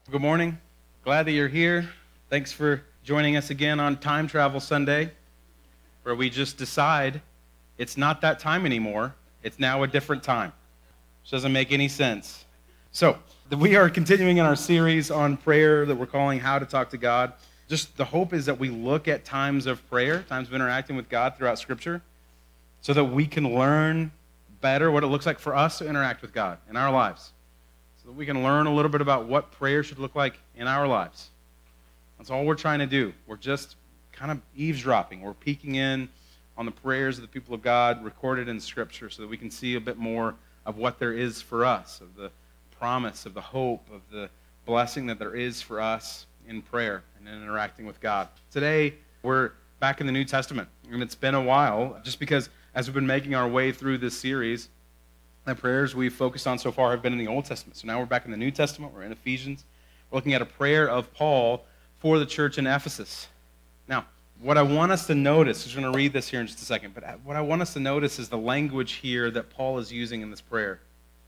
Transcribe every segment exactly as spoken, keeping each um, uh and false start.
Good morning. Glad that you're here. Thanks for joining us again on Time Travel Sunday, where we just decide it's not that time anymore. It's now a different time. Which doesn't make any sense. So, we are continuing in our series on prayer that we're calling How to Talk to God. Just the hope is that we look at times of prayer, times of interacting with God throughout Scripture, so that we can learn better what it looks like for us to interact with God in our lives. So that we can learn a little bit about what prayer should look like in our lives. That's all we're trying to do. We're just kind of eavesdropping. We're peeking in on the prayers of the people of God recorded in Scripture so that we can see a bit more of what there is for us, of the promise, of the hope, of the blessing that there is for us in prayer and in interacting with God. Today, we're back in the New Testament, and it's been a while just because as we've been making our way through this series, the prayers we've focused on so far have been in the Old Testament. So now we're back in the New Testament. We're in Ephesians. We're looking at a prayer of Paul for the church in Ephesus. Now, what I want us to notice, I'm just going to read this here in just a second, but what I want us to notice is the language here that Paul is using in this prayer.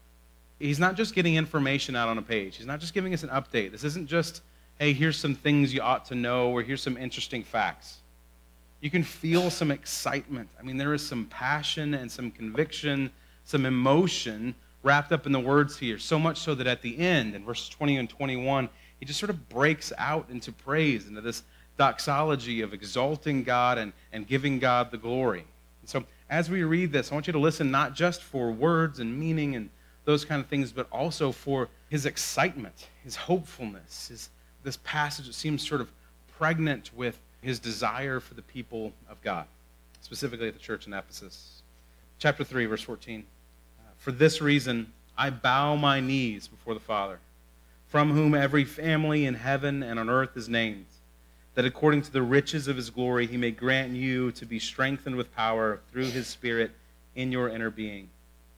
He's not just getting information out on a page. He's not just giving us an update. This isn't just, hey, here's some things you ought to know, or here's some interesting facts. You can feel some excitement. I mean, there is some passion and some conviction, some emotion wrapped up in the words here, so much so that at the end, in verses twenty and twenty-one, he just sort of breaks out into praise, into this doxology of exalting God and, and giving God the glory. And so as we read this, I want you to listen not just for words and meaning and those kind of things, but also for his excitement, his hopefulness, his, this passage that seems sort of pregnant with his desire for the people of God, specifically at the church in Ephesus. Chapter three, verse fourteen. For this reason, I bow my knees before the Father, from whom every family in heaven and on earth is named, that according to the riches of his glory he may grant you to be strengthened with power through his Spirit in your inner being,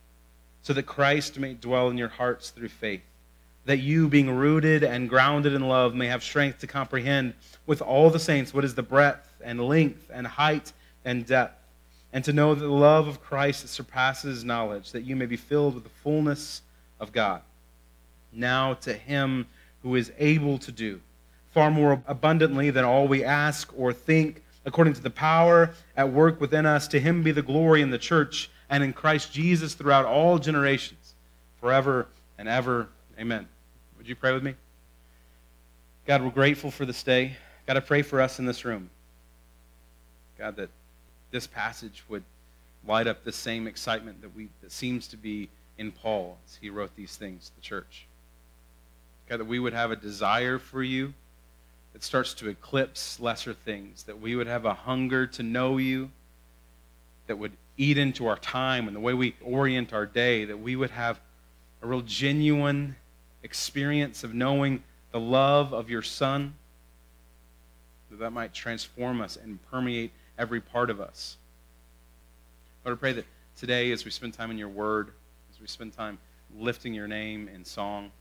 so that Christ may dwell in your hearts through faith, that you, being rooted and grounded in love, may have strength to comprehend with all the saints what is the breadth and length and height and depth, and to know the love of Christ that surpasses knowledge, that you may be filled with the fullness of God. Now to him who is able to do far more abundantly than all we ask or think, according to the power at work within us, to him be the glory in the church and in Christ Jesus throughout all generations, forever and ever. Amen. Would you pray with me? God, we're grateful for this day. God, I pray for us in this room. God, that this passage would light up the same excitement that we that seems to be in Paul as he wrote these things to the church. God, that we would have a desire for you that starts to eclipse lesser things, that we would have a hunger to know you that would eat into our time and the way we orient our day, that we would have a real genuine experience of knowing the love of your Son, that that might transform us and permeate every part of us. Lord, I pray that today, as we spend time in your word, as we spend time lifting your name in song,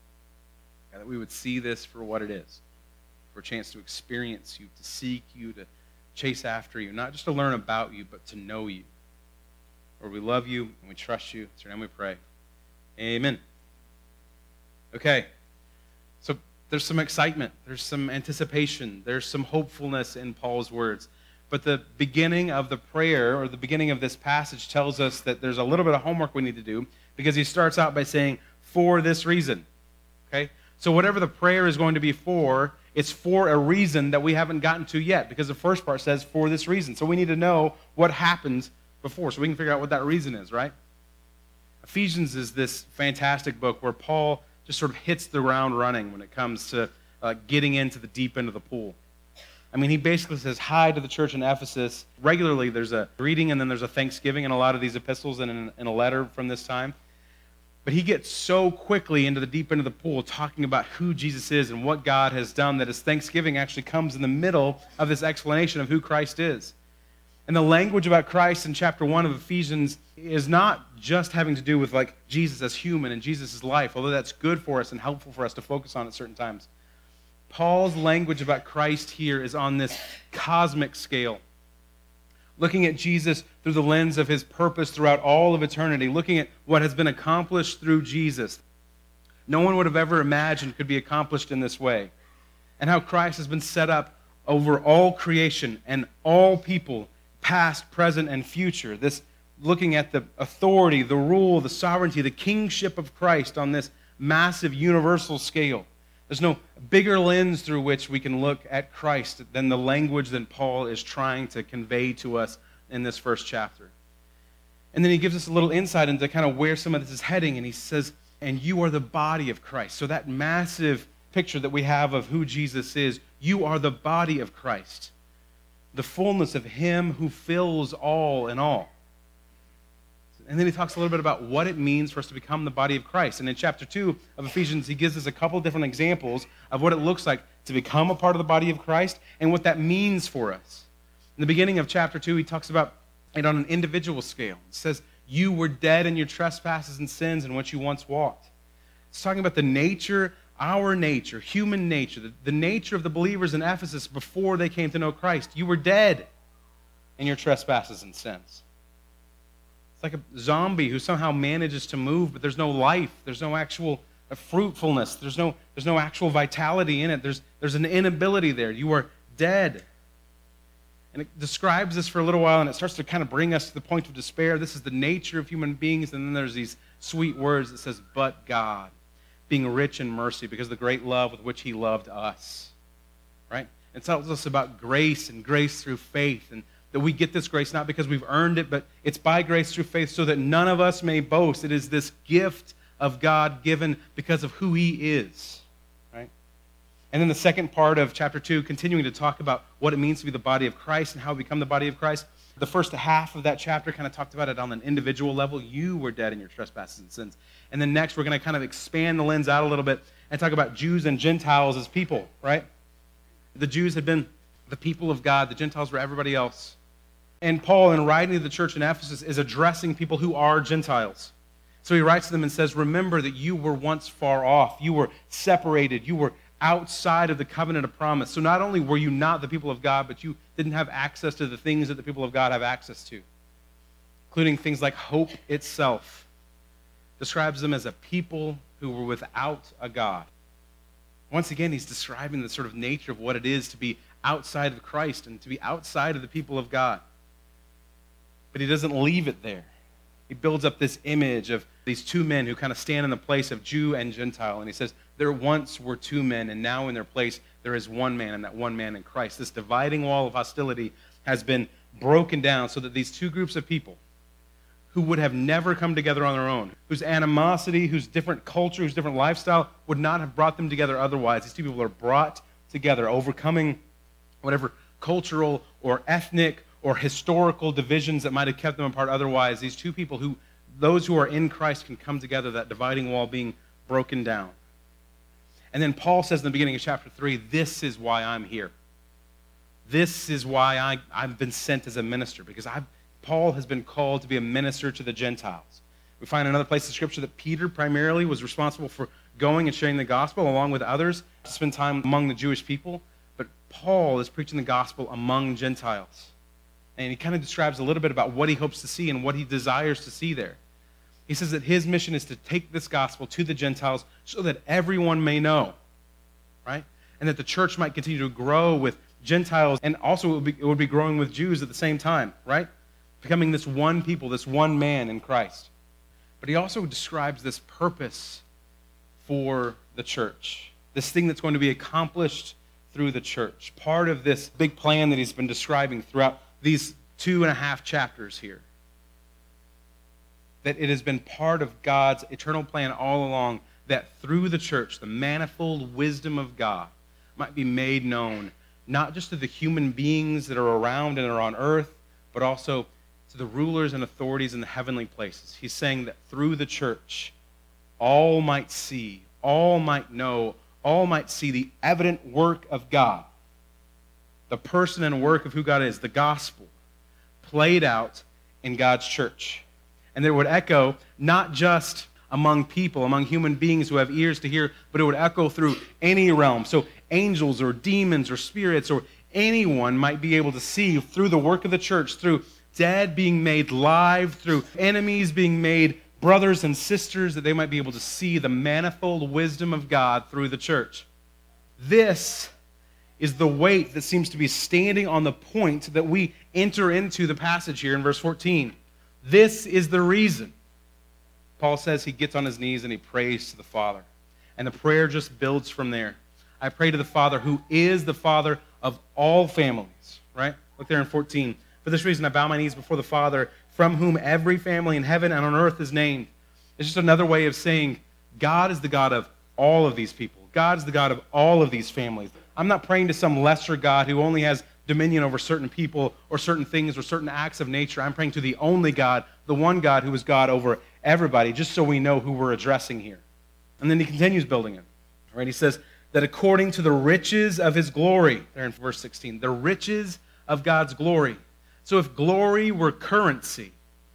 God, that we would see this for what it is, for a chance to experience you, to seek you, to chase after you, not just to learn about you, but to know you. Lord, we love you and we trust you. It's your name we pray. Amen. Okay, so there's some excitement, there's some anticipation, there's some hopefulness in Paul's words. But the beginning of the prayer, or the beginning of this passage, tells us that there's a little bit of homework we need to do, because he starts out by saying, for this reason. Okay? So whatever the prayer is going to be for, it's for a reason that we haven't gotten to yet, because the first part says, for this reason. So we need to know what happens before, so we can figure out what that reason is, right? Ephesians is this fantastic book where Paul just sort of hits the ground running when it comes to uh, getting into the deep end of the pool. I mean, he basically says hi to the church in Ephesus. Regularly, there's a greeting and then there's a thanksgiving in a lot of these epistles and in, in a letter from this time. But he gets so quickly into the deep end of the pool talking about who Jesus is and what God has done that his thanksgiving actually comes in the middle of this explanation of who Christ is. And the language about Christ in chapter one of Ephesians is not just having to do with like Jesus as human and Jesus' life, although that's good for us and helpful for us to focus on at certain times. Paul's language about Christ here is on this cosmic scale. Looking at Jesus through the lens of his purpose throughout all of eternity, looking at what has been accomplished through Jesus. no one would have ever imagined could be accomplished in this way. And how Christ has been set up over all creation and all people, past, present, and future. This looking at the authority, the rule, the sovereignty, the kingship of Christ on this massive universal scale. There's no bigger lens through which we can look at Christ than the language that Paul is trying to convey to us in this first chapter. And then he gives us a little insight into kind of where some of this is heading, and he says, and you are the body of Christ. So that massive picture that we have of who Jesus is, you are the body of Christ, the fullness of him who fills all in all. And then he talks a little bit about what it means for us to become the body of Christ. And in chapter two of Ephesians, he gives us a couple different examples of what it looks like to become a part of the body of Christ and what that means for us. In the beginning of chapter two, he talks about it on an individual scale. It says, you were dead in your trespasses and sins in which you once walked. It's talking about the nature, our nature, human nature, the, the nature of the believers in Ephesus before they came to know Christ. You were dead in your trespasses and sins. Like a zombie who somehow manages to move, but there's no life. There's no actual fruitfulness. There's no, there's no actual vitality in it. There's, there's an inability there. You are dead. And it describes this for a little while, and it starts to kind of bring us to the point of despair. This is the nature of human beings. And then there's these sweet words that says, but God, being rich in mercy because of the great love with which he loved us. Right? It tells us about grace and grace through faith, and that we get this grace not because we've earned it, but it's by grace through faith so that none of us may boast. It is this gift of God given because of who he is, right? And then the second part of chapter two, continuing to talk about what it means to be the body of Christ and how we become the body of Christ. The first half of that chapter kind of talked about it on an individual level. You were dead in your trespasses and sins. And then next we're going to kind of expand the lens out a little bit and talk about Jews and Gentiles as people, right? The Jews had been the people of God. The Gentiles were everybody else. And Paul, in writing to the church in Ephesus, is addressing people who are Gentiles. So he writes to them and says, remember that you were once far off. You were separated. You were outside of the covenant of promise. So not only were you not the people of God, but you didn't have access to the things that the people of God have access to, including things like hope itself. Describes them as a people who were without a God. Once again, he's describing the sort of nature of what it is to be outside of Christ and to be outside of the people of God. But he doesn't leave it there. He builds up this image of these two men who kind of stand in the place of Jew and Gentile. And he says, there once were two men, and now in their place there is one man, and that one man in Christ. This dividing wall of hostility has been broken down so that these two groups of people who would have never come together on their own, whose animosity, whose different culture, whose different lifestyle would not have brought them together otherwise. These two people are brought together, overcoming whatever cultural or ethnic or historical divisions that might have kept them apart otherwise. These two people who, those who are in Christ can come together, that dividing wall being broken down. And then Paul says in the beginning of chapter three, this is why I'm here. This is why I, I've been sent as a minister, because I've, Paul has been called to be a minister to the Gentiles. We find another place in Scripture that Peter primarily was responsible for going and sharing the gospel along with others to spend time among the Jewish people. But Paul is preaching the gospel among Gentiles. And he kind of describes a little bit about what he hopes to see and what he desires to see there. He says that his mission is to take this gospel to the Gentiles so that everyone may know, right? And that the church might continue to grow with Gentiles, and also it would be, it would be growing with Jews at the same time, right? Becoming this one people, this one man in Christ. But he also describes this purpose for the church, this thing that's going to be accomplished through the church, part of this big plan that he's been describing throughout these two and a half chapters here. That it has been part of God's eternal plan all along that through the church, the manifold wisdom of God might be made known, not just to the human beings that are around and are on earth, but also to the rulers and authorities in the heavenly places. He's saying that through the church, all might see, all might know, all might see the evident work of God, the person and work of who God is, the gospel, played out in God's church. And that it would echo not just among people, among human beings who have ears to hear, but it would echo through any realm. So angels or demons or spirits or anyone might be able to see through the work of the church, through dead being made live, through enemies being made brothers and sisters, that they might be able to see the manifold wisdom of God through the church. This is the weight that seems to be standing on the point that we enter into the passage here in verse fourteen. This is the reason. Paul says he gets on his knees and he prays to the Father. And the prayer just builds from there. I pray to the Father who is the Father of all families. Right? Look there in fourteen. For this reason I bow my knees before the Father, from whom every family in heaven and on earth is named. It's just another way of saying God is the God of all of these people. God is the God of all of these families. I'm not praying to some lesser God who only has dominion over certain people or certain things or certain acts of nature. I'm praying to the only God, the one God who is God over everybody, just so we know who we're addressing here. And then he continues building it. All right, he says that according to the riches of his glory, there in verse sixteen, the riches of God's glory. So if glory were currency,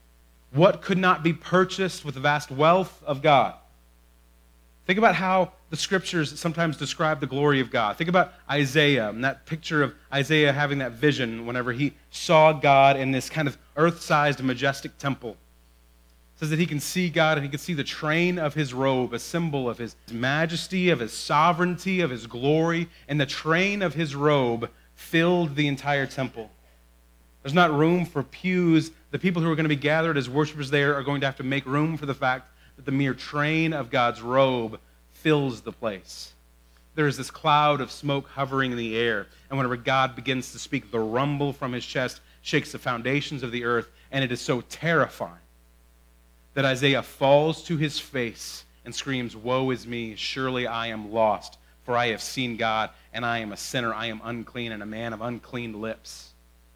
what could not be purchased with the vast wealth of God? Think about how the scriptures sometimes describe the glory of God. Think about Isaiah and that picture of Isaiah having that vision whenever he saw God in this kind of earth-sized, majestic temple. It says that he can see God and he can see the train of his robe, a symbol of his majesty, of his sovereignty, of his glory, and the train of his robe filled the entire temple. There's not room for pews. The people who are going to be gathered as worshipers there are going to have to make room for the fact that the mere train of God's robe fills the place. There is this cloud of smoke hovering in the air, and whenever God begins to speak, the rumble from his chest shakes the foundations of the earth, and it is so terrifying that Isaiah falls to his face and screams, "Woe is me, surely I am lost, for I have seen God, and I am a sinner, I am unclean, and a man of unclean lips."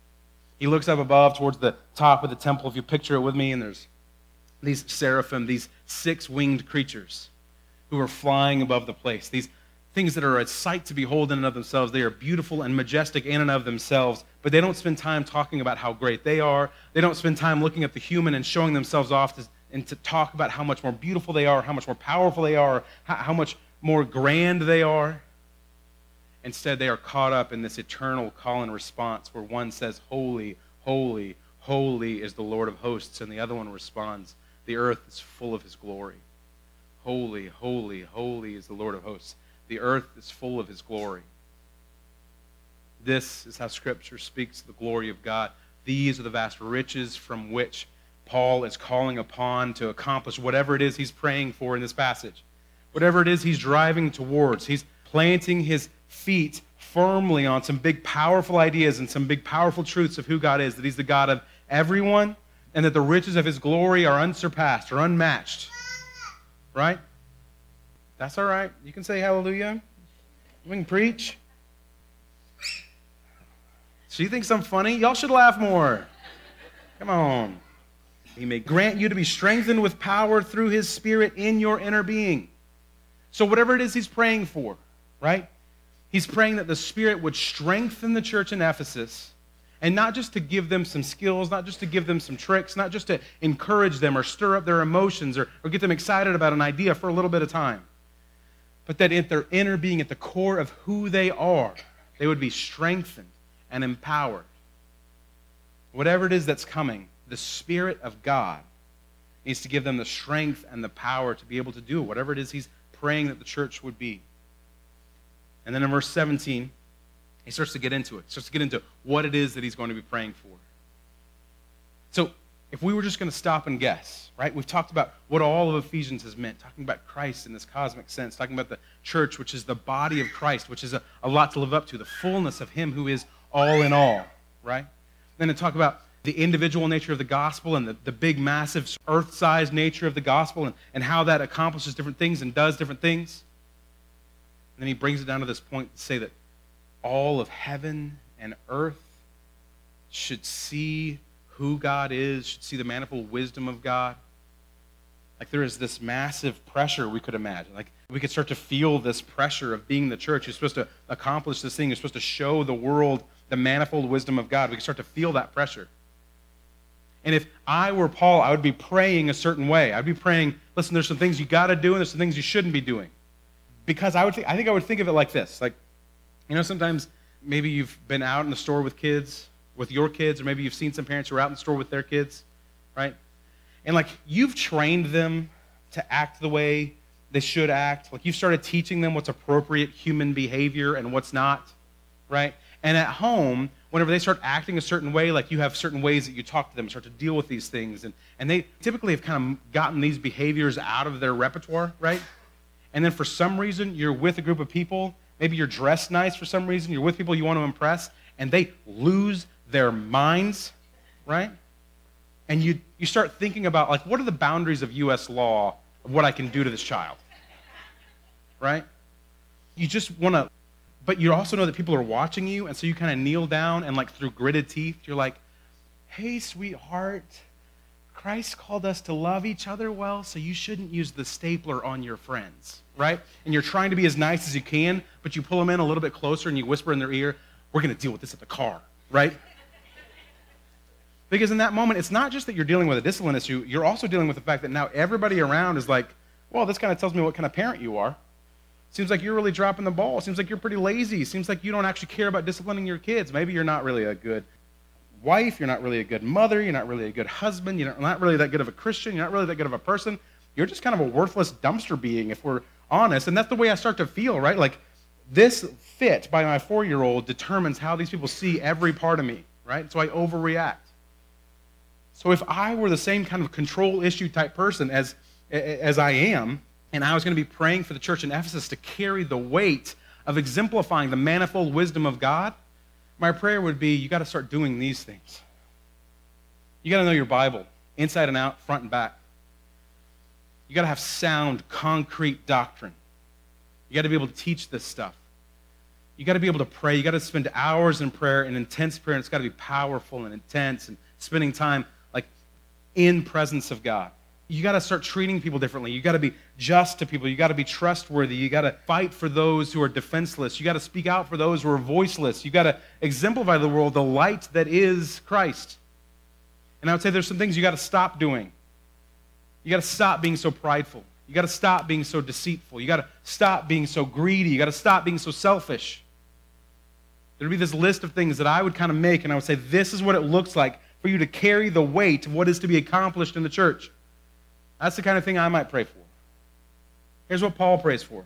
He looks up above towards the top of the temple, if you picture it with me, and there's these seraphim, these six-winged creatures who are flying above the place. These things that are a sight to behold in and of themselves. They are beautiful and majestic in and of themselves, but they don't spend time talking about how great they are. They don't spend time looking at the human and showing themselves off to, and to talk about how much more beautiful they are, how much more powerful they are, how, how much more grand they are. Instead, they are caught up in this eternal call and response where one says, "Holy, holy, holy is the Lord of hosts," and the other one responds, "The earth is full of his glory." Holy, holy, holy is the Lord of hosts. The earth is full of his glory. This is how Scripture speaks of the glory of God. These are the vast riches from which Paul is calling upon to accomplish whatever it is he's praying for in this passage. Whatever it is he's driving towards. He's planting his feet firmly on some big, powerful ideas and some big, powerful truths of who God is, that he's the God of everyone, and that the riches of his glory are unsurpassed or unmatched. Right? That's all right. You can say hallelujah. We can preach. She thinks I'm funny. Y'all should laugh more. Come on. He may grant you to be strengthened with power through his Spirit in your inner being. So whatever it is he's praying for, right? He's praying that the Spirit would strengthen the church in Ephesus, and not just to give them some skills, not just to give them some tricks, not just to encourage them or stir up their emotions or, or get them excited about an idea for a little bit of time, but that at their inner being, at the core of who they are, they would be strengthened and empowered. Whatever it is that's coming, the Spirit of God needs to give them the strength and the power to be able to do whatever it is he's praying that the church would be. And then in verse seventeen, he starts to get into it. He starts to get into what it is that he's going to be praying for. So if we were just going to stop and guess, right? We've talked about what all of Ephesians has meant, talking about Christ in this cosmic sense, talking about the church, which is the body of Christ, which is a, a lot to live up to, the fullness of him who is all in all, right? Then to talk about the individual nature of the gospel and the, the big, massive, earth-sized nature of the gospel and, and how that accomplishes different things and does different things. And then he brings it down to this point to say that all of heaven and earth should see who God is, should see the manifold wisdom of God. Like there is this massive pressure we could imagine. Like we could start to feel this pressure of being the church. You're supposed to accomplish this thing. You're supposed to show the world the manifold wisdom of God. We could start to feel that pressure. And if I were Paul, I would be praying a certain way. I'd be praying, listen, there's some things you got to do and there's some things you shouldn't be doing. Because I would think, I think I would think of it like this. Like, you know, sometimes maybe you've been out in the store with kids, with your kids, or maybe you've seen some parents who are out in the store with their kids, right? And like you've trained them to act the way they should act. Like you've started teaching them what's appropriate human behavior and what's not, right? And at home, whenever they start acting a certain way, like you have certain ways that you talk to them, start to deal with these things. And, and they typically have kind of gotten these behaviors out of their repertoire, right? And then for some reason, you're with a group of people, maybe you're dressed nice for some reason, you're with people you want to impress, and they lose their minds, right? And you, you start thinking about, like, what are the boundaries of U S law of what I can do to this child, right? You just want to, but you also know that people are watching you, and so you kind of kneel down and, like, through gritted teeth, you're like, hey, sweetheart, Christ called us to love each other well, so you shouldn't use the stapler on your friends, right? And you're trying to be as nice as you can, but you pull them in a little bit closer and you whisper in their ear, we're going to deal with this at the car, right? Because in that moment, it's not just that you're dealing with a discipline issue, you're also dealing with the fact that now everybody around is like, well, this kind of tells me what kind of parent you are. Seems like you're really dropping the ball. Seems like you're pretty lazy. Seems like you don't actually care about disciplining your kids. Maybe you're not really a good wife. You're not really a good mother. You're not really a good husband. You're not really that good of a Christian. You're not really that good of a person. You're just kind of a worthless dumpster being, if we're honest. And that's the way I start to feel, right? Like this fit by my four-year-old determines how these people see every part of me, right? So I overreact. So if I were the same kind of control issue type person as, as I am, and I was going to be praying for the church in Ephesus to carry the weight of exemplifying the manifold wisdom of God, my prayer would be, you got to start doing these things. You got to know your Bible, inside and out, front and back. You got to have sound, concrete doctrine. You got to be able to teach this stuff. You got to be able to pray. You got to spend hours in prayer and intense prayer, and it's got to be powerful and intense and spending time like in presence of God. You got to start treating people differently. You got to be just to people. You got to be trustworthy. You got to fight for those who are defenseless. You got to speak out for those who are voiceless. You got to exemplify to the world the light that is Christ. And I would say there's some things you got to stop doing. You got to stop being so prideful. You got to stop being so deceitful. You got to stop being so greedy. You got to stop being so selfish. There would be this list of things that I would kind of make, and I would say, this is what it looks like for you to carry the weight of what is to be accomplished in the church. That's the kind of thing I might pray for. Here's what Paul prays for.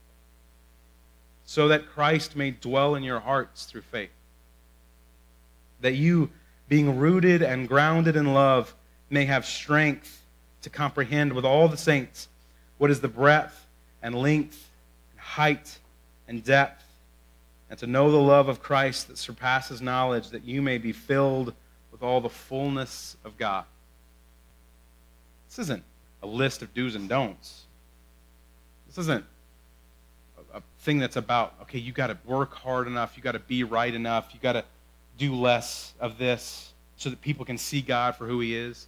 So that Christ may dwell in your hearts through faith. That you, being rooted and grounded in love, may have strength to comprehend with all the saints what is the breadth and length and height and depth, and to know the love of Christ that surpasses knowledge, that you may be filled with all the fullness of God. This isn't a list of do's and don'ts. This isn't a, a thing that's about, okay, you got to work hard enough, you got to be right enough, you got to do less of this so that people can see God for who he is.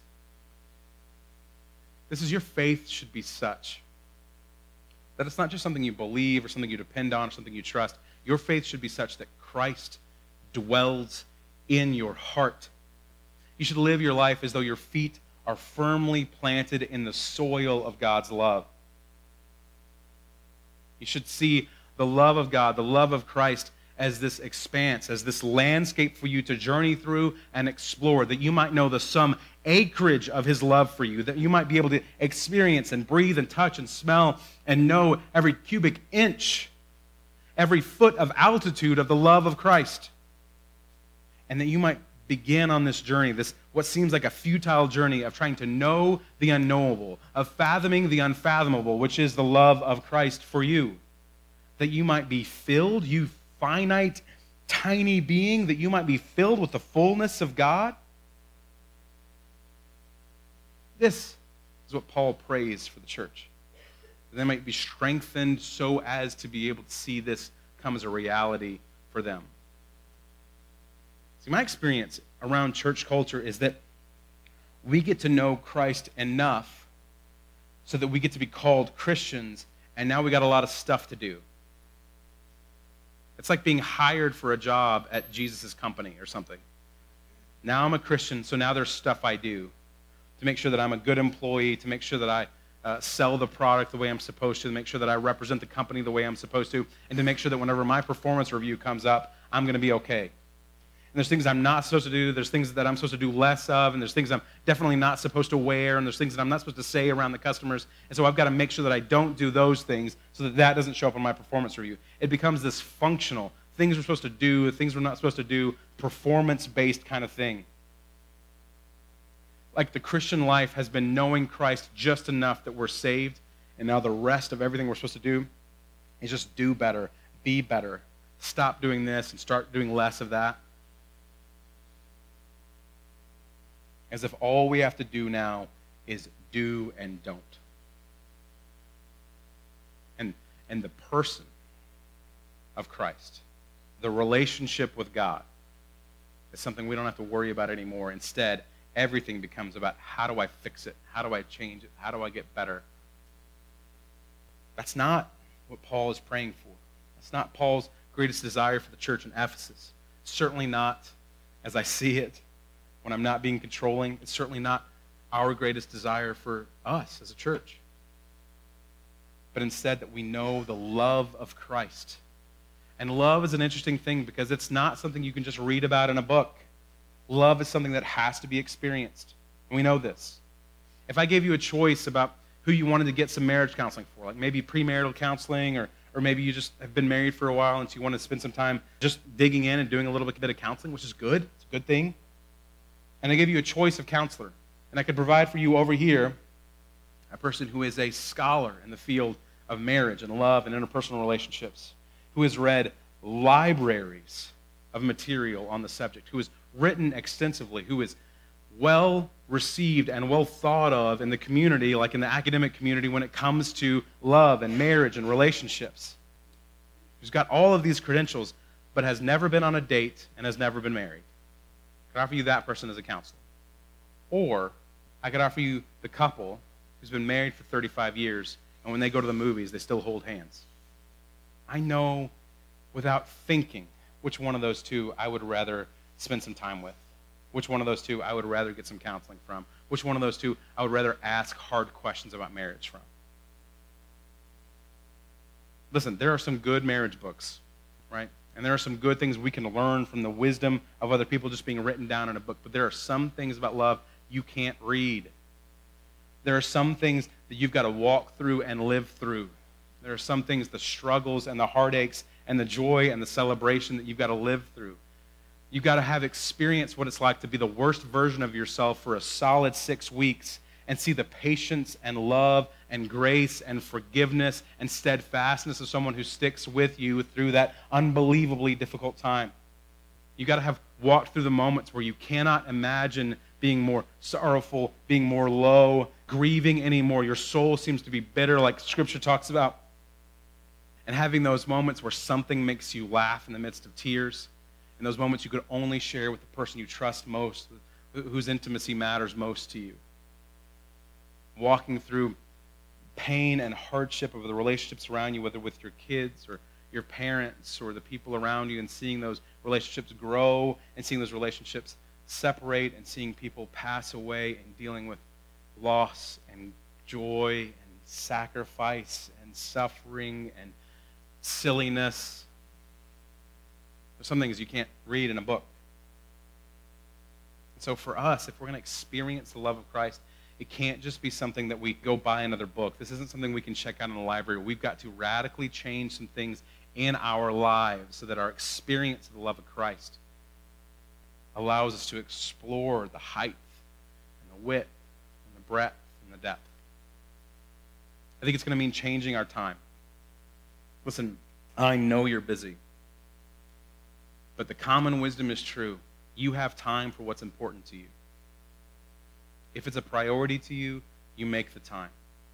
This is your faith should be such that it's not just something you believe or something you depend on or something you trust. Your faith should be such that Christ dwells in your heart. You should live your life as though your feet are firmly planted in the soil of God's love. You should see the love of God, the love of Christ, as this expanse, as this landscape for you to journey through and explore, that you might know the sum acreage of his love for you, that you might be able to experience and breathe and touch and smell and know every cubic inch, every foot of altitude of the love of Christ. And that you might begin on this journey, this what seems like a futile journey of trying to know the unknowable, of fathoming the unfathomable, which is the love of Christ for you. That you might be filled, you finite, tiny being, that you might be filled with the fullness of God. This is what Paul prays for the church. That they might be strengthened so as to be able to see this come as a reality for them. See, my experience around church culture is that we get to know Christ enough so that we get to be called Christians, and now we got a lot of stuff to do. It's like being hired for a job at Jesus' company or something. Now I'm a Christian, so now there's stuff I do to make sure that I'm a good employee, to make sure that I uh, sell the product the way I'm supposed to, to make sure that I represent the company the way I'm supposed to, and to make sure that whenever my performance review comes up, I'm going to be okay. And there's things I'm not supposed to do, there's things that I'm supposed to do less of, and there's things I'm definitely not supposed to wear, and there's things that I'm not supposed to say around the customers, and so I've got to make sure that I don't do those things so that that doesn't show up on my performance review. It becomes this functional, things we're supposed to do, things we're not supposed to do, performance-based kind of thing. Like the Christian life has been knowing Christ just enough that we're saved, and now the rest of everything we're supposed to do is just do better, be better, stop doing this and start doing less of that. As if all we have to do now is do and don't. And, and the person of Christ, the relationship with God, is something we don't have to worry about anymore. Instead, everything becomes about how do I fix it? How do I change it? How do I get better? That's not what Paul is praying for. That's not Paul's greatest desire for the church in Ephesus. It's certainly not, as I see it, when I'm not being controlling. It's certainly not our greatest desire for us as a church. But instead that we know the love of Christ. And love is an interesting thing because it's not something you can just read about in a book. Love is something that has to be experienced. And we know this. If I gave you a choice about who you wanted to get some marriage counseling for, like maybe premarital counseling, or, or maybe you just have been married for a while and so you want to spend some time just digging in and doing a little bit of counseling, which is good. It's a good thing. And I give you a choice of counselor. And I could provide for you over here a person who is a scholar in the field of marriage and love and interpersonal relationships, who has read libraries of material on the subject, who has written extensively, who is well received and well thought of in the community, like in the academic community, when it comes to love and marriage and relationships. Who's got all of these credentials, but has never been on a date and has never been married. I could offer you that person as a counselor. Or I could offer you the couple who's been married for thirty-five years, and when they go to the movies, they still hold hands. I know without thinking which one of those two I would rather spend some time with. Which one of those two I would rather get some counseling from. Which one of those two I would rather ask hard questions about marriage from. Listen, there are some good marriage books, right? And there are some good things we can learn from the wisdom of other people just being written down in a book. But there are some things about love you can't read. There are some things that you've got to walk through and live through. There are some things, the struggles and the heartaches and the joy and the celebration that you've got to live through. You've got to have experienced what it's like to be the worst version of yourself for a solid six weeks and see the patience and love and grace and forgiveness and steadfastness of someone who sticks with you through that unbelievably difficult time. You've got to have walked through the moments where you cannot imagine being more sorrowful, being more low, grieving anymore. Your soul seems to be bitter, like Scripture talks about. And having those moments where something makes you laugh in the midst of tears, and those moments you could only share with the person you trust most, whose intimacy matters most to you. Walking through pain and hardship of the relationships around you, whether with your kids or your parents or the people around you, and seeing those relationships grow and seeing those relationships separate and seeing people pass away and dealing with loss and joy and sacrifice and suffering and silliness. There's some things you can't read in a book. And so for us, if we're going to experience the love of Christ, it can't just be something that we go buy another book. This isn't something we can check out in the library. We've got to radically change some things in our lives so that our experience of the love of Christ allows us to explore the height and the width and the breadth and the depth. I think it's going to mean changing our time. Listen, I know you're busy, but the common wisdom is true. You have time for what's important to you. If it's a priority to you, you make the time.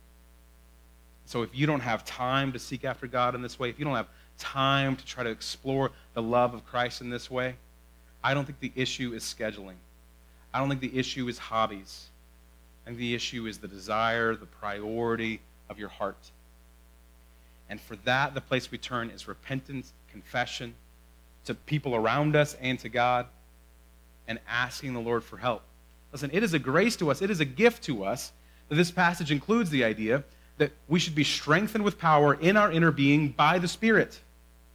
So if you don't have time to seek after God in this way, if you don't have time to try to explore the love of Christ in this way, I don't think the issue is scheduling. I don't think the issue is hobbies. I think the issue is the desire, the priority of your heart. And for that, the place we turn is repentance, confession, to people around us and to God, and asking the Lord for help. Listen, it is a grace to us, it is a gift to us that this passage includes the idea that we should be strengthened with power in our inner being by the Spirit.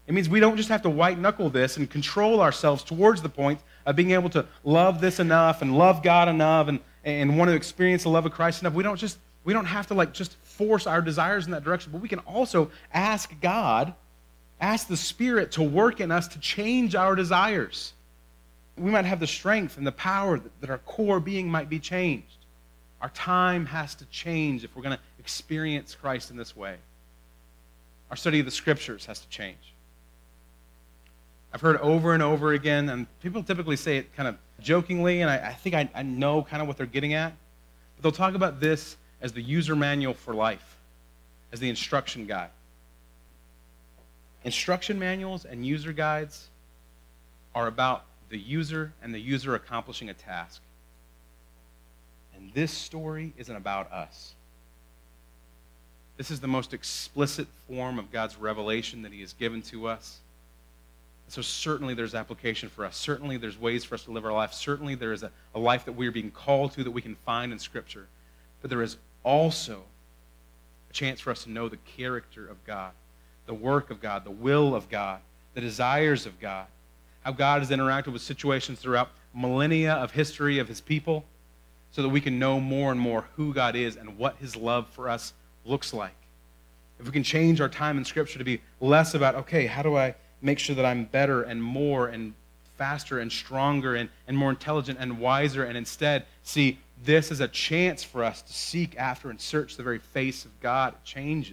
It means we don't just have to white-knuckle this and control ourselves towards the point of being able to love this enough and love God enough and, and want to experience the love of Christ enough. We don't just we don't have to like just force our desires in that direction, but we can also ask God, ask the Spirit to work in us to change our desires. We might have the strength and the power that, that our core being might be changed. Our time has to change if we're going to experience Christ in this way. Our study of the Scriptures has to change. I've heard over and over again, and people typically say it kind of jokingly, and I, I think I, I know kind of what they're getting at, but they'll talk about this as the user manual for life, as the instruction guide. Instruction manuals and user guides are about the user and the user accomplishing a task. And this story isn't about us. This is the most explicit form of God's revelation that he has given to us. So certainly there's application for us. Certainly there's ways for us to live our life. Certainly there is a, a life that we are being called to that we can find in Scripture. But there is also a chance for us to know the character of God, the work of God, the will of God, the desires of God, how God has interacted with situations throughout millennia of history of his people, so that we can know more and more who God is and what his love for us looks like. If we can change our time in Scripture to be less about, okay, how do I make sure that I'm better and more and faster and stronger and, and more intelligent and wiser, and instead see this as a chance for us to seek after and search the very face of God, it changes.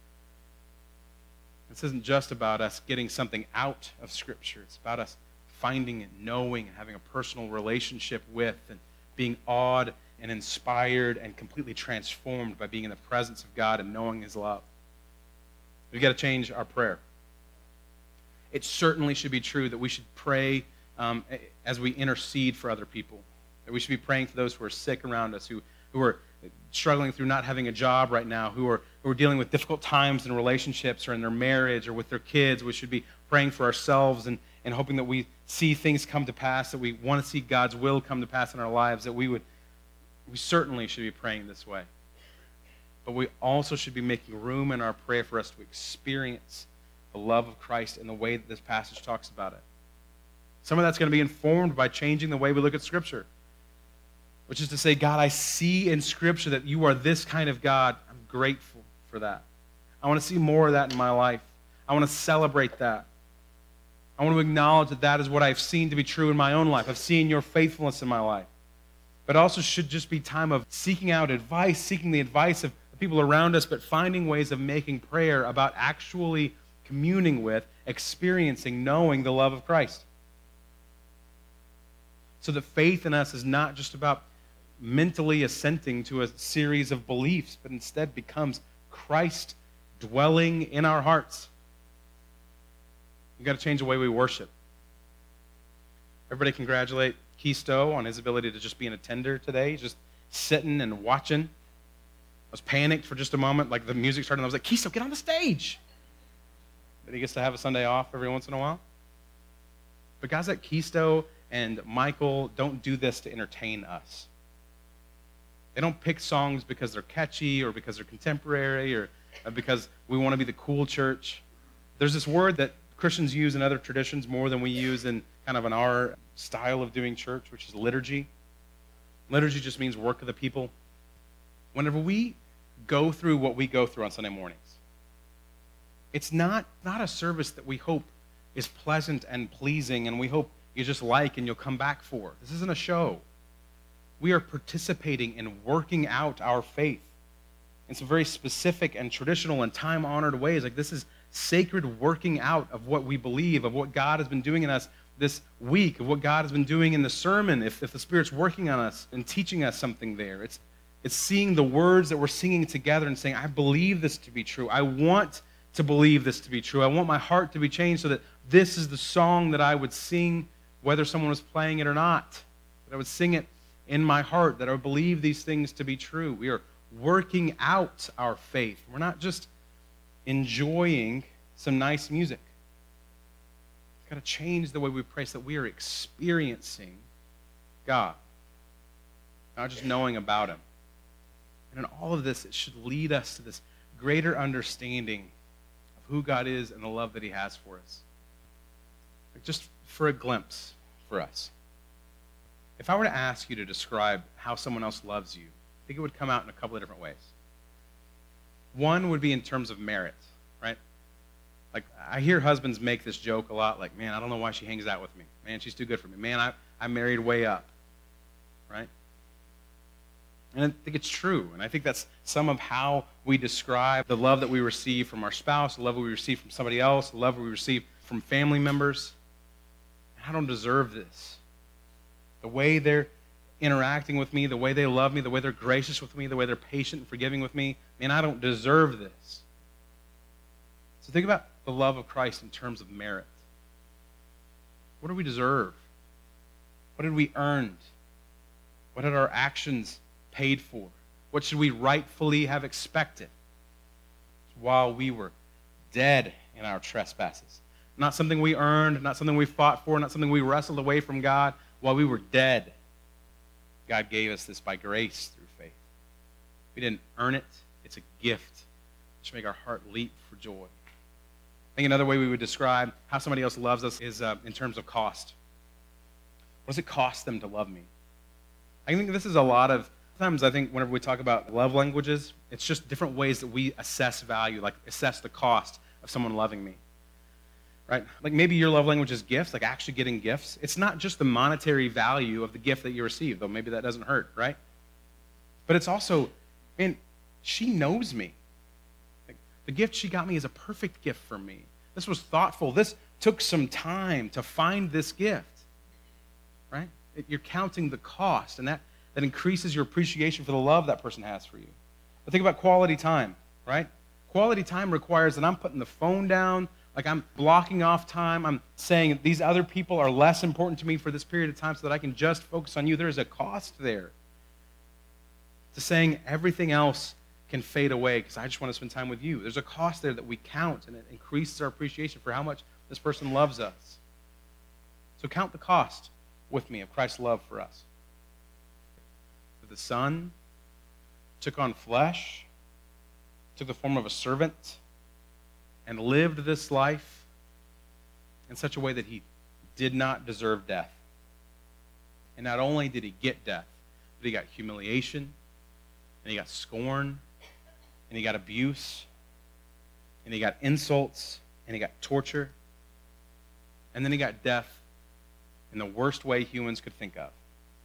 This isn't just about us getting something out of Scripture. It's about us finding and knowing and having a personal relationship with and being awed and inspired and completely transformed by being in the presence of God and knowing his love. We've got to change our prayer. It certainly should be true that we should pray um, as we intercede for other people. That we should be praying for those who are sick around us, who, who are struggling through not having a job right now, who are, who are dealing with difficult times in relationships or in their marriage or with their kids. We should be praying for ourselves and, and hoping that we see things come to pass, that we want to see God's will come to pass in our lives, that we would, we certainly should be praying this way. But we also should be making room in our prayer for us to experience the love of Christ in the way that this passage talks about it. Some of that's going to be informed by changing the way we look at Scripture, which is to say, God, I see in Scripture that you are this kind of God. I'm grateful for that. I want to see more of that in my life. I want to celebrate that. I want to acknowledge that that is what I've seen to be true in my own life. I've seen your faithfulness in my life. But also should just be time of seeking out advice, seeking the advice of the people around us, but finding ways of making prayer about actually communing with, experiencing, knowing the love of Christ. So that faith in us is not just about mentally assenting to a series of beliefs, but instead becomes Christ dwelling in our hearts. We've got to change the way we worship. Everybody congratulate Keisto on his ability to just be an attender today. He's just sitting and watching. I was panicked for just a moment, like the music started, and I was like, Keisto, get on the stage. But he gets to have a Sunday off every once in a while. But guys like Keisto and Michael don't do this to entertain us. They don't pick songs because they're catchy or because they're contemporary or because we want to be the cool church. There's this word that Christians use in other traditions more than we use in kind of in our style of doing church, which is liturgy. Liturgy just means work of the people. Whenever we go through what we go through on Sunday mornings, it's not, not a service that we hope is pleasant and pleasing and we hope you just like and you'll come back for. This isn't a show. We are participating in working out our faith in some very specific and traditional and time-honored ways. Like this is sacred working out of what we believe, of what God has been doing in us this week, of what God has been doing in the sermon, if, if the Spirit's working on us and teaching us something there. It's, it's seeing the words that we're singing together and saying, I believe this to be true. I want to believe this to be true. I want my heart to be changed so that this is the song that I would sing whether someone was playing it or not. That I would sing it in my heart, that I would believe these things to be true. We are working out our faith. We're not just enjoying some nice music. It's got to change the way we pray so that we are experiencing God, not just knowing about him. And in all of this, it should lead us to this greater understanding of who God is and the love that he has for us. Like just for a glimpse for us. If I were to ask you to describe how someone else loves you, I think it would come out in a couple of different ways. One would be in terms of merit, right? Like, I hear husbands make this joke a lot, like, man, I don't know why she hangs out with me. Man, she's too good for me. Man, I, I married way up, right? And I think it's true. And I think that's some of how we describe the love that we receive from our spouse, the love we receive from somebody else, the love we receive from family members. I don't deserve this. The way they're interacting with me, the way they love me, the way they're gracious with me, the way they're patient and forgiving with me, man, I don't deserve this. So think about the love of Christ in terms of merit. What do we deserve? What did we earn? What had our actions paid for? What should we rightfully have expected while we were dead in our trespasses? Not something we earned, not something we fought for, not something we wrestled away from God. While we were dead, God gave us this by grace through faith. We didn't earn it. It's a gift. It should make our heart leap for joy. I think another way we would describe how somebody else loves us is uh, in terms of cost. What does it cost them to love me? I think this is a lot of times, I think whenever we talk about love languages, it's just different ways that we assess value, like assess the cost of someone loving me. Right? Like maybe your love language is gifts, like actually getting gifts. It's not just the monetary value of the gift that you receive, though maybe that doesn't hurt, right? But it's also, man, she knows me. Like, the gift she got me is a perfect gift for me. This was thoughtful. This took some time to find this gift, right? It, you're counting the cost, and that, that increases your appreciation for the love that person has for you. But think about quality time, right? Quality time requires that I'm putting the phone down, like I'm blocking off time. I'm saying these other people are less important to me for this period of time so that I can just focus on you. There is a cost there to saying everything else can fade away because I just want to spend time with you. There's a cost there that we count, and it increases our appreciation for how much this person loves us. So count the cost with me of Christ's love for us. The Son took on flesh, took the form of a servant, and lived this life in such a way that he did not deserve death. And not only did he get death, but he got humiliation, and he got scorn, and he got abuse, and he got insults, and he got torture, and then he got death in the worst way humans could think of.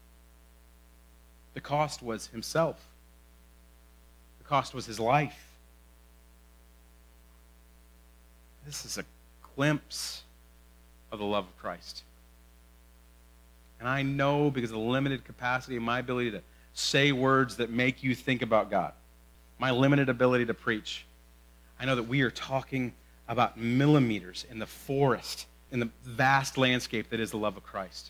The cost was himself. The cost was his life. This is a glimpse of the love of Christ. And I know because of the limited capacity of my ability to say words that make you think about God, my limited ability to preach, I know that we are talking about millimeters in the forest, in the vast landscape that is the love of Christ.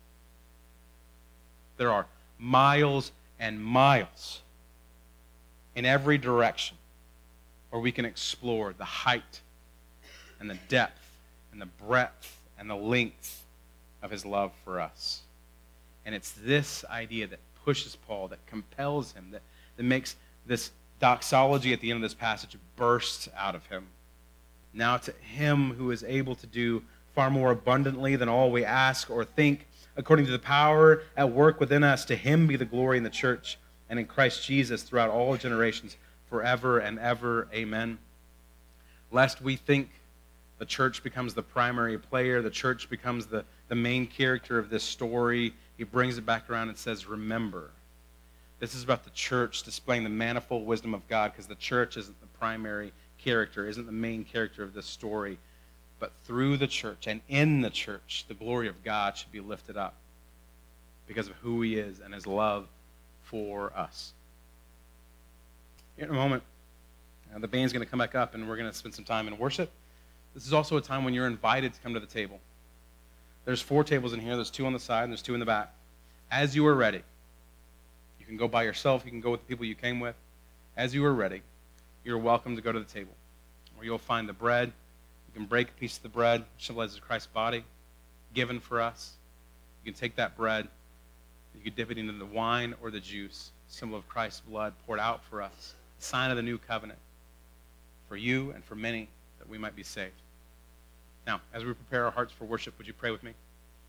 There are miles and miles in every direction where we can explore the height and the depth and the breadth and the length of his love for us. And it's this idea that pushes Paul, that compels him, that, that makes this doxology at the end of this passage burst out of him. Now to him who is able to do far more abundantly than all we ask or think, according to the power at work within us, to him be the glory in the church and in Christ Jesus throughout all generations, forever and ever. Amen. Lest we think the church becomes the primary player, the church becomes the, the main character of this story, he brings it back around and says, remember. This is about the church displaying the manifold wisdom of God, because the church isn't the primary character, isn't the main character of this story. But through the church and in the church, the glory of God should be lifted up because of who he is and his love for us. In a moment, uh, the band's going to come back up and we're going to spend some time in worship. This is also a time when you're invited to come to the table. There's four tables in here. There's two on the side and there's two in the back. As you are ready, you can go by yourself. You can go with the people you came with. As you are ready, you're welcome to go to the table where you'll find the bread. You can break a piece of the bread, which symbolizes Christ's body given for us. You can take that bread. You can dip it into the wine or the juice, symbol of Christ's blood poured out for us, a sign of the new covenant for you and for many. that we might be saved. Now, as we prepare our hearts for worship, would you pray with me?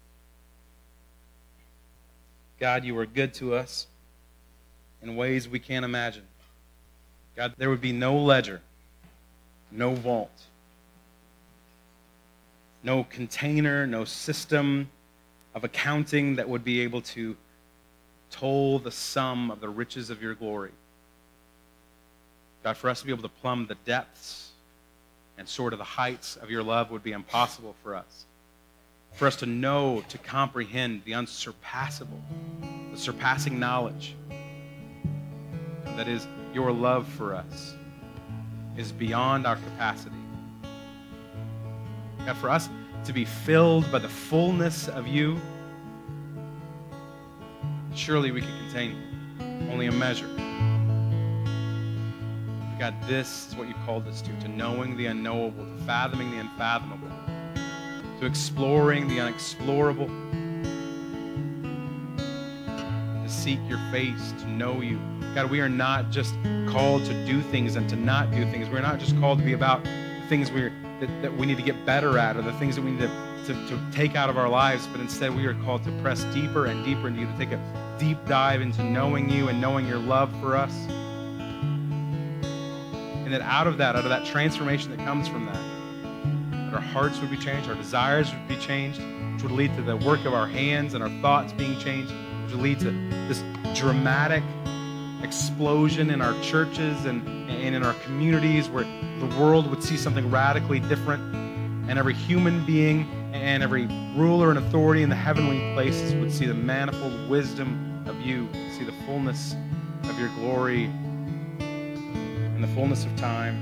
God, you are good to us in ways we can't imagine. God, there would be no ledger, no vault, no container, no system of accounting that would be able to toll the sum of the riches of your glory. God, for us to be able to plumb the depths and sort of the heights of your love would be impossible for us. For us to know, to comprehend the unsurpassable, the surpassing knowledge that is your love for us is beyond our capacity. God, for us to be filled by the fullness of you, surely we can contain only a measure. God, this is what you called us to, to knowing the unknowable, to fathoming the unfathomable, to exploring the unexplorable, to seek your face, to know you. God, we are not just called to do things and to not do things. We're not just called to be about the things we're, that, that we need to get better at or the things that we need to, to, to take out of our lives, but instead we are called to press deeper and deeper into you, to take a deep dive into knowing you and knowing your love for us. And that out of that, out of that transformation that comes from that, that our hearts would be changed, our desires would be changed, which would lead to the work of our hands and our thoughts being changed, which would lead to this dramatic explosion in our churches and, and in our communities where the world would see something radically different, and every human being and every ruler and authority in the heavenly places would see the manifold wisdom of you, see the fullness of your glory in the fullness of time.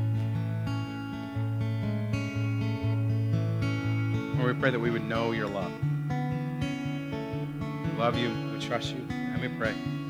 Lord, we pray that we would know your love. We love you, we trust you, and we pray